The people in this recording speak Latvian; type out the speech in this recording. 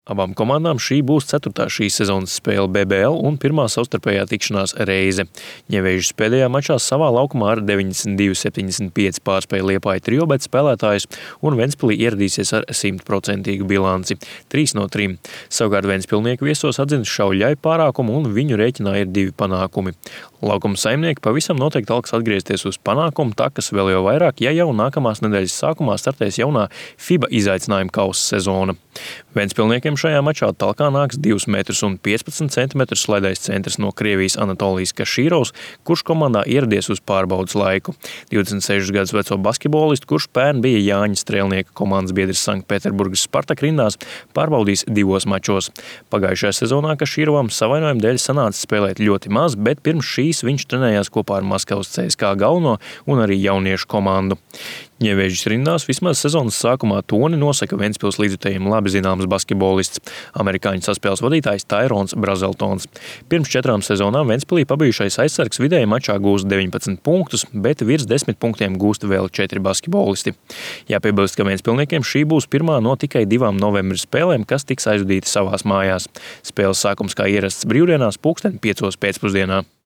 Abām komandām šī būs 4. šīs sezonas spēle BBL un pirmā savstarpējā tikšanās reize. Ņevežas pēdējā mačā savā laukumā ar 92-75 pārspēja Liepāja Triobet spēlētājus un Ventspilī ieradīsies ar 100% bilanci – 3-3. Savukārt Ventspilnieki viesos atzinas šauļai pārākumu un viņu rēķinā ir 2 panākumi. Laukuma saimnieki pavisam noteikti alks atgriezties uz panākumu takas vēl jau vairāk, ja jau nākamās nedēļas sākumā startēs jaunā FIBA izaicinājuma kausa sezona. Ventspilniekiem šajā mačā talkā nāks 2,15 cm slaidais centrs no Krievijas Anatolijas Kašīrovs, kurš komandā ieradies uz pārbaudas laiku. 26 gadus veco basketbolistu, kurš pērn bija Jāņa Strēlnieka komandas biedrs Sanktpēterburgas Spartak rindās, pārbaudīs 2 mačos. Pagājušajā sezonā Kašīrovam savainojuma dēļ sanāca spēlēt ļoti maz, bet pirms šīs viņš trenējās kopā ar Maskavas CSKA galveno un arī jauniešu komandu. Ņevežas rindās vismaz sezonas sākumā toni nosaka Ventspils līdzjutējiem labi zināms basketbolists, amerikāņu saspēles vadītājs Tairons Brazeltons. Pirms 4 sezonām Ventspilī pabijušais aizsargs vidēji mačā gūst 19 punktus, bet virs 10 punktiem gūst vēl 4 basketbolisti. Jāpiebilst, ka Ventspilniekiem šī būs pirmā no tikai 2 novembra spēlēm, kas tiks aizvadīti savās mājās. Spēles sākums kā ierasts brīvdienās 5:00 pēcpusdienā.